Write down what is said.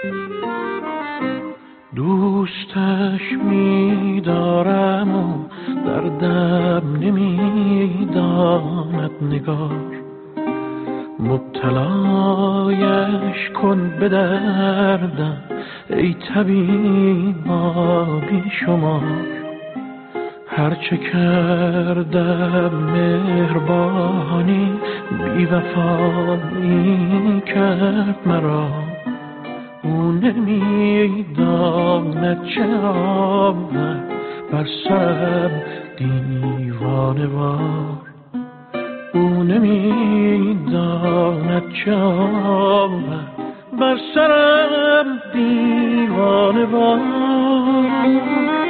دوستش می‌دارم و دردم نمی‌داند نگار، مبتلایش کن به دردم ای طبیبا بی شمار. هرچه کردم مهربانی، بی وفایی کرد مرا. او نمی‌داند چه آمد بر سرم دیوانه وار. او نمی‌داند چه آمد بر سرم دیوانه وار.